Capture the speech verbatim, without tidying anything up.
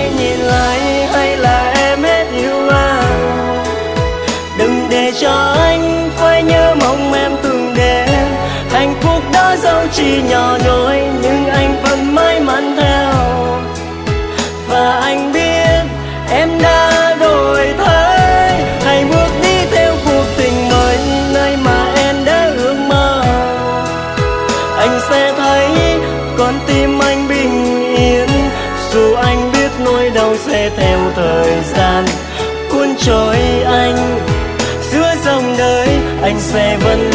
nhìn lại hay là em hết yêu anh? Đừng để cho anh phải nhớ mong em từng đến. Hạnh phúc đó dẫu chỉ nhỏ nhoi nhưng anh vẫn mãi mắn theo. Và anh biết em đã đổi thay, hãy bước đi theo cuộc tình mới nơi mà em đã ước mơ. Anh sẽ thấy con tim anh bình yên, dù anh biết nỗi đau sẽ theo thời gian cuốn trôi anh. Giữa dòng đời anh sẽ vẫn